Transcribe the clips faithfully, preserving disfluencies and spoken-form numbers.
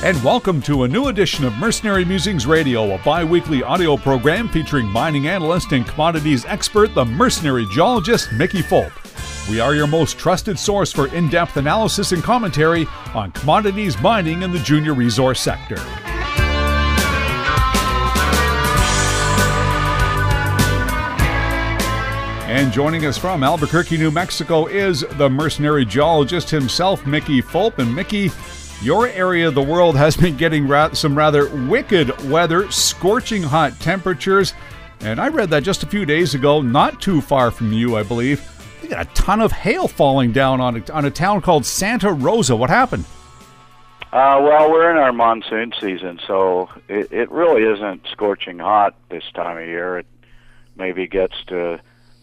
and welcome to a new edition of Mercenary Musings Radio, a bi-weekly audio program featuring mining analyst and commodities expert, the mercenary geologist Mickey Fulp. We are your most trusted source for in-depth analysis and commentary on commodities mining in the junior resource sector. And joining us from Albuquerque, New Mexico is the mercenary geologist himself, Mickey Fulp. And Mickey, your area of the world has been getting ra- some rather wicked weather, scorching hot temperatures. And I read that just a few days ago, not too far from you, I believe. They got a ton of hail falling down on a, on a town called Santa Rosa. What happened? Uh, well, we're in our monsoon season, so it, it really isn't scorching hot this time of year. It maybe gets to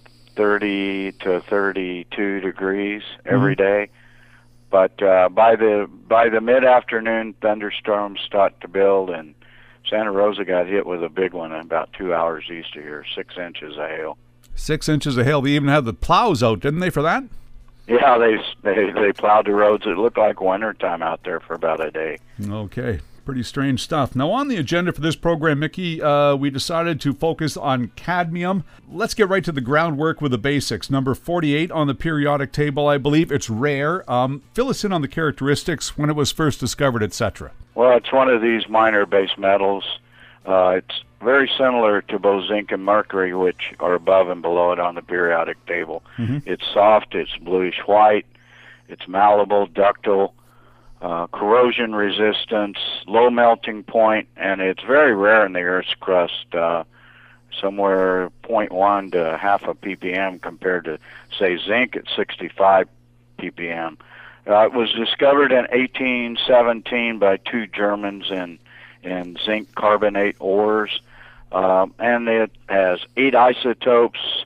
thirty to thirty-two degrees every mm-hmm. day. But uh, by the by the mid-afternoon, thunderstorms start to build, and Santa Rosa got hit with a big one about two hours east of here, six inches of hail. Six inches of hail. They even had the plows out, didn't they, for that? Yeah, they they they plowed the roads. It looked like wintertime out there for about a day. Okay. Pretty strange stuff. Now, on the agenda for this program, Mickey, uh, we decided to focus on cadmium. Let's get right to the groundwork with the basics. Number forty-eight on the periodic table, I believe. It's rare. Um, fill us in on the characteristics, when it was first discovered, et cetera. Well, it's one of these minor base metals. Uh, it's very similar to both zinc and mercury, which are above and below it on the periodic table. Mm-hmm. It's soft, it's bluish-white, it's malleable, ductile, Uh, corrosion resistance, low melting point, and it's very rare in the Earth's crust, uh, somewhere zero point one to half a ppm compared to, say, zinc at sixty-five ppm. Uh, it was discovered in eighteen seventeen by two Germans in, in zinc carbonate ores, uh, and it has eight isotopes,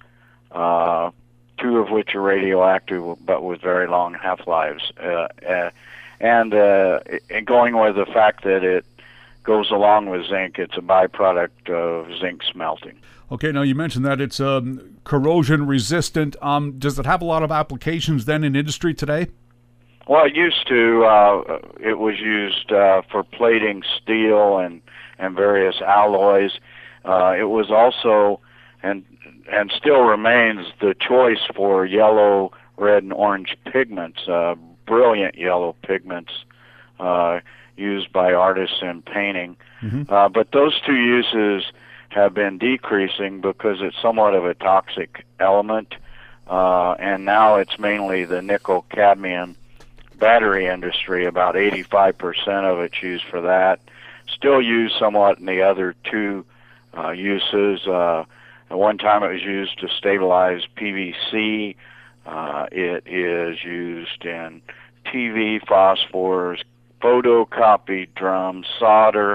uh, two of which are radioactive but with very long half-lives. Uh, uh, And, uh, and going with the fact that it goes along with zinc, it's a byproduct of zinc smelting. Okay, now you mentioned that it's um, corrosion resistant. Um, does it have a lot of applications then in industry today? Well, it used to. Uh, it was used uh, for plating steel and, and various alloys. Uh, it was also, and and still remains, the choice for yellow, red, and orange pigments. Uh, brilliant yellow pigments uh, used by artists in painting. Mm-hmm. Uh, but those two uses have been decreasing because it's somewhat of a toxic element, uh, and now it's mainly the nickel-cadmium battery industry. About eighty-five percent of it's used for that. Still used somewhat in the other two uh, uses. Uh, at one time it was used to stabilize P V C. Uh, it is used in T V, phosphors, photocopy drums, solder,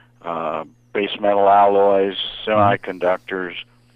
uh, base metal alloys, semiconductors,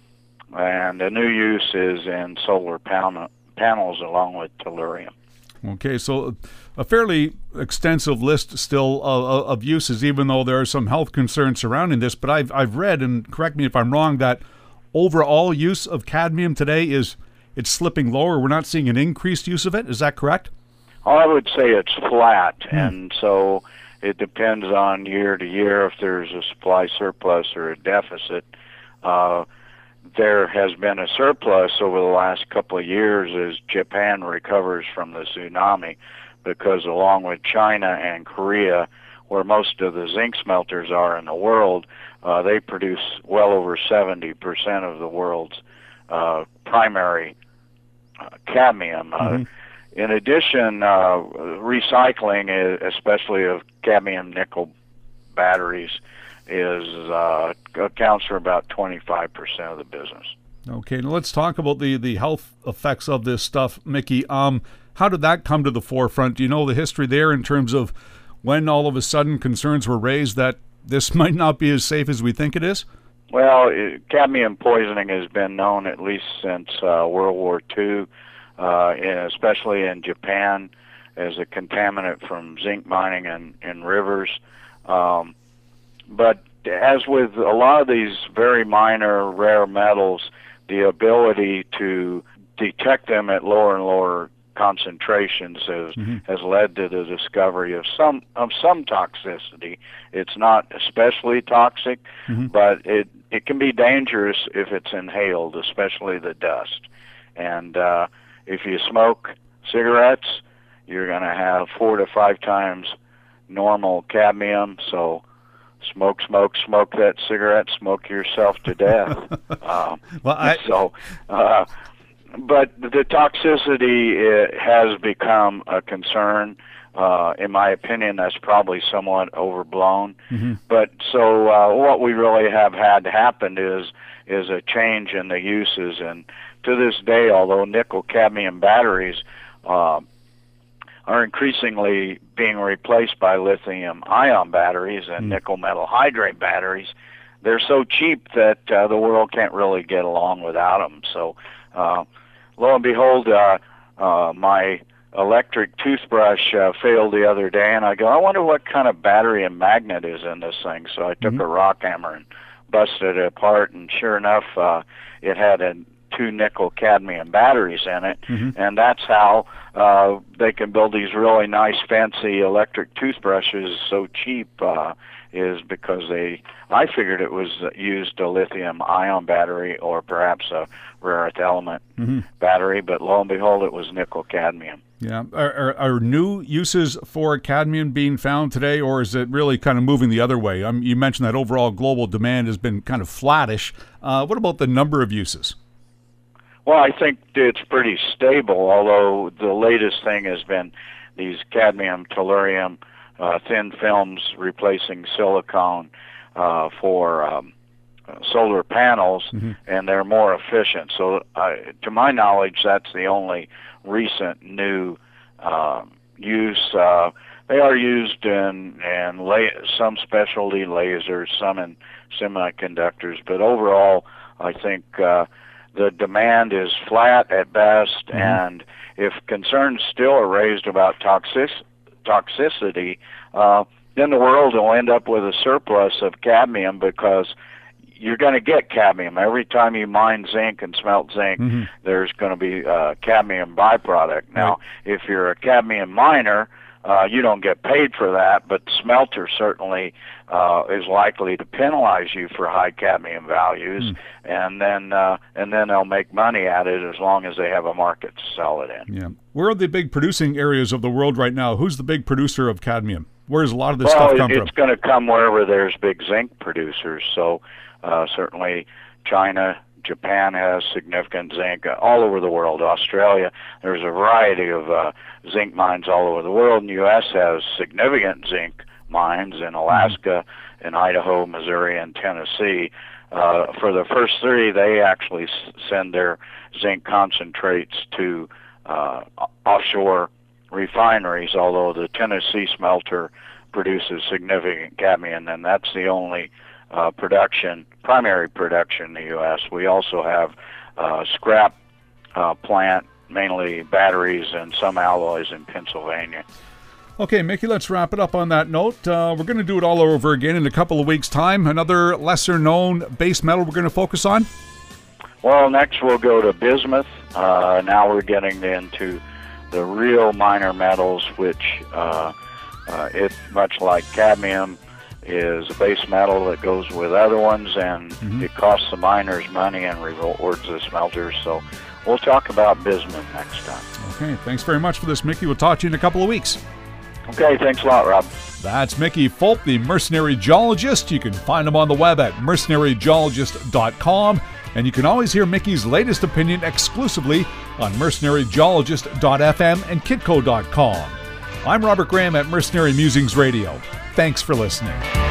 and a new use is in solar pan- panels along with tellurium. Okay, so a fairly extensive list still of, of uses, even though there are some health concerns surrounding this. But I've I've read, and correct me if I'm wrong, that overall use of cadmium today is it's slipping lower. We're not seeing an increased use of it. Is that correct? I would say it's flat, mm. and so it depends on year to year if there's a supply surplus or a deficit. Uh, there has been a surplus over the last couple of years as Japan recovers from the tsunami, because along with China and Korea, where most of the zinc smelters are in the world, uh, they produce well over seventy percent of the world's uh, primary Uh, cadmium. Mm-hmm. Uh, in addition, uh, recycling, especially of cadmium nickel batteries, is uh, accounts for about twenty-five percent of the business. Okay, now let's talk about the, the health effects of this stuff, Mickey. Um, how did that come to the forefront? Do you know the history there in terms of when all of a sudden concerns were raised that this might not be as safe as we think it is? Well, it, cadmium poisoning has been known at least since uh, World War Two, uh, especially in Japan, as a contaminant from zinc mining in, in rivers. Um, but as with a lot of these very minor, rare metals, the ability to detect them at lower and lower concentrations has, mm-hmm. has led to the discovery of some of some toxicity. It's not especially toxic, mm-hmm. but it, it can be dangerous if it's inhaled, especially the dust. And uh, if you smoke cigarettes, you're going to have four to five times normal cadmium. So smoke, smoke, smoke that cigarette, smoke yourself to death. um, well, I... So, uh, but the toxicity uh, has become a concern. Uh, in my opinion, that's probably somewhat overblown. Mm-hmm. But so uh, what we really have had happen is is a change in the uses. And to this day, although nickel-cadmium batteries uh, are increasingly being replaced by lithium-ion batteries and mm. nickel metal hydrate batteries, they're so cheap that uh, the world can't really get along without them. So, uh, lo and behold, uh, uh, my electric toothbrush uh, failed the other day, and I go, I wonder what kind of battery and magnet is in this thing. So I took mm-hmm. a rock hammer and busted it apart, and sure enough, uh, it had a two nickel cadmium batteries in it, mm-hmm. and that's how uh, they can build these really nice fancy electric toothbrushes so cheap, uh, is because they, I figured it was used a lithium ion battery or perhaps a rare earth element mm-hmm. battery, but lo and behold, it was nickel cadmium. Yeah. Are, are, are new uses for cadmium being found today, or is it really kind of moving the other way? Um, you mentioned that overall global demand has been kind of flattish. Uh, what about the number of uses? Well, I think it's pretty stable, although the latest thing has been these cadmium tellurium uh, thin films replacing silicone uh, for um, solar panels, mm-hmm. and they're more efficient. So uh, to my knowledge, that's the only recent new uh, use. Uh, they are used in, in la- some specialty lasers, some in semiconductors, but overall, I think uh, the demand is flat at best, mm-hmm. and if concerns still are raised about toxic toxicity, uh, then the world will end up with a surplus of cadmium, because you're going to get cadmium. Every time you mine zinc and smelt zinc, mm-hmm. there's going to be a cadmium byproduct. Now, right. if you're a cadmium miner, uh, you don't get paid for that, but the smelter certainly uh, is likely to penalize you for high cadmium values, mm. and then uh, and then they'll make money at it as long as they have a market to sell it in. Yeah. Where are the big producing areas of the world right now? Who's the big producer of cadmium? Where does a lot of this well, stuff come it, from? It's going to come wherever there's big zinc producers. So uh, certainly China, Japan has significant zinc, uh, all over the world. Australia, there's a variety of uh, zinc mines all over the world. And the U S has significant zinc mines in Alaska, mm-hmm. in Idaho, Missouri, and Tennessee. Uh, for the first three, they actually s- send their zinc concentrates to uh, offshore refineries, although the Tennessee smelter produces significant cadmium, and that's the only uh, production, primary production in the U S. We also have uh, scrap uh, plant, mainly batteries and some alloys in Pennsylvania. Okay, Mickey, let's wrap it up on that note. Uh, we're going to do it all over again in a couple of weeks' time. Another lesser-known base metal we're going to focus on? Well, next we'll go to bismuth. Uh, now we're getting into the real minor metals, which uh, uh, it, much like cadmium, is a base metal that goes with other ones, and mm-hmm. it costs the miners money and rewards the smelters. So we'll talk about bismuth next time. Okay, thanks very much for this, Mickey. We'll talk to you in a couple of weeks. Okay, thanks a lot, Rob. That's Mickey Fulp, the Mercenary Geologist. You can find him on the web at mercenary geologist dot com. And you can always hear Mickey's latest opinion exclusively on mercenary geologist dot f m and kitco dot com. I'm Robert Graham at Mercenary Musings Radio. Thanks for listening.